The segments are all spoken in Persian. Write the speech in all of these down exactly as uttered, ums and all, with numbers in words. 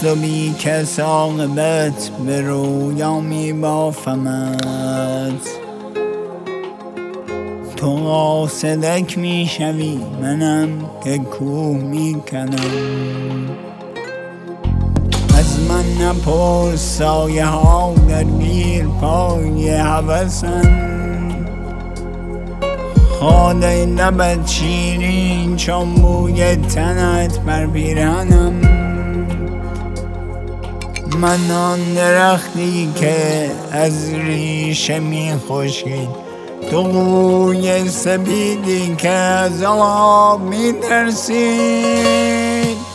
و بی کس عاقبت به رویا می بافمت. تو قاصدک می شوی منم که کوه می کنم. از من نپرس سایه ها در گیر پای هوسن. خاله لبت شیرین چون بوی تنت بر پیرهنم. من آن درختی که از ریشه می خشکید، تو قوی سپیدی که از آب می ترسید.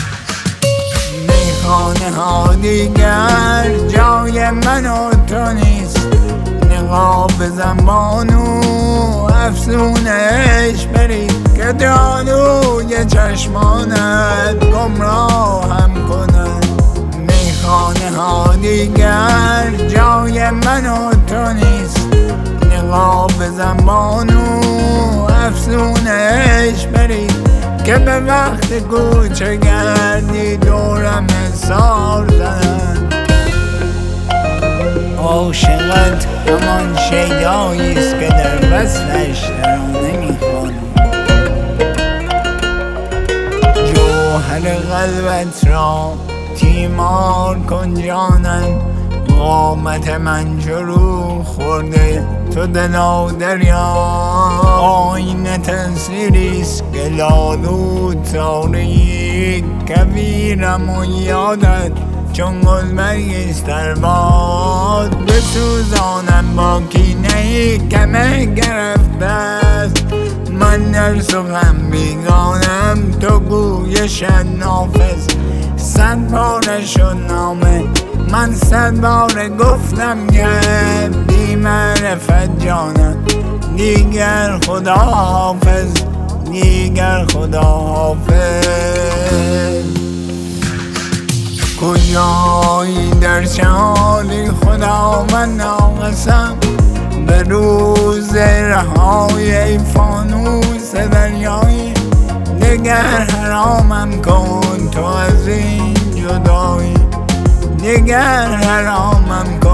میخانه ها دیگر جای من و تو نیست، نقاب زنبانو افسونش برید که جادوی چشمانت گمراه هم کند. میخانه ها دیگر جای من و تو نیست، نقاب زنبانو افسونش برید که به وقت کوچه گردی دورم سار زدن. عاشقت همان شیداییست که در وصفش ترانه میخوانم. جوهر قلبت را تیمار کن جانم. قامت من چرو خورده تو دلا دریا. آینه تصویریست که لالود تاریک کویرم و یادت چون گلبرگیست در باد. بسوزانم با کینه کمه گرفته است. من در سخن بیگانم تو گویش نافذ. صد باره شد نامه من صد باره گفتم که بی معرفت جانم. دیگر خدا حافظ دیگر خدا حافظ. کجایی در چه حالی خدا من ناقصم. به روز رهای ای فانوس دریایی. دگر حرامم کن تو از این جدایی. دگر حرامم کن